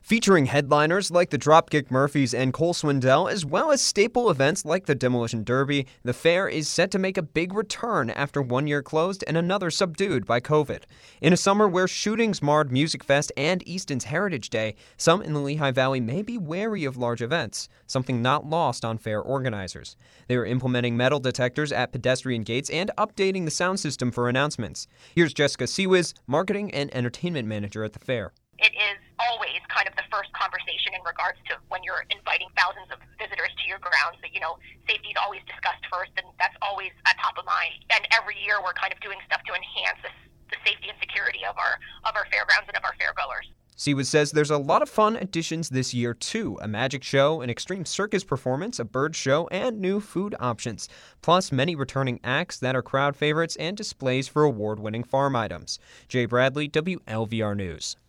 Featuring headliners like the Dropkick Murphys and Cole Swindell, as well as staple events like the Demolition Derby, the fair is set to make a big return after 1 year closed and another subdued by COVID. In a summer where shootings marred Music Fest and Easton's Heritage Day, some in the Lehigh Valley may be wary of large events, something not lost on fair organizers. They are implementing metal detectors at pedestrian gates and updating the sound system for announcements. Here's Jessica Seawiz, Marketing and Entertainment Manager at the fair. It is always kind of the first conversation in regards to when you're inviting thousands of visitors to your grounds that, safety is always discussed first, and that's always at top of mind. And every year we're kind of doing stuff to enhance the safety and security of our fairgrounds and of our fairgoers. Seawood says there's a lot of fun additions this year, too. A magic show, an extreme circus performance, a bird show, and new food options. Plus, many returning acts that are crowd favorites and displays for award-winning farm items. Jay Bradley, WLVR News.